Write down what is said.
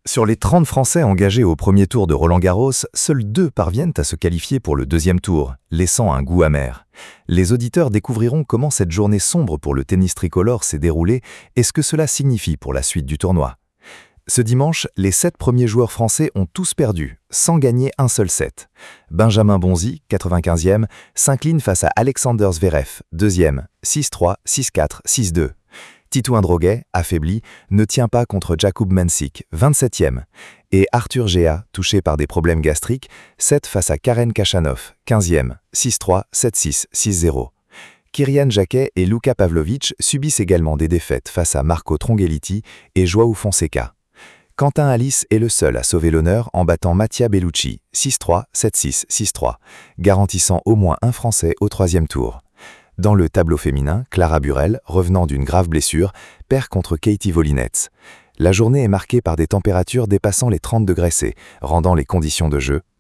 Sur les 30 Français engagés au premier tour de Roland-Garros, seuls 2 parviennent à se qualifier pour le deuxième tour, laissant un goût amer. Les auditeurs découvriront comment cette journée sombre pour le tennis tricolore s'est déroulée et ce que cela signifie pour la suite du tournoi. Ce dimanche, les 7 premiers joueurs français ont tous perdu, sans gagner un seul set. Benjamin Bonzi, 95e, s'incline face à Alexander Zverev, 2e, 6-3, 6-4, 6-2. Titouan Droguet, affaibli, ne tient pas contre Jakub Mensik, 27e. Et Arthur Géa, touché par des problèmes gastriques, 7 face à Karen Khachanov, 15e, 6-3, 7-6, 6-0. Kirian Jacquet et Luka Pavlovic subissent également des défaites face à Marco Trongheliti et João Fonseca. Quentin Alice est le seul à sauver l'honneur en battant Mattia Bellucci, 6-3, 7-6, 6-3, garantissant au moins un Français au troisième tour. Dans le tableau féminin, Clara Burel, revenant d'une grave blessure, perd contre Katie Volinets. La journée est marquée par des températures dépassant les 30 degrés C, rendant les conditions de jeu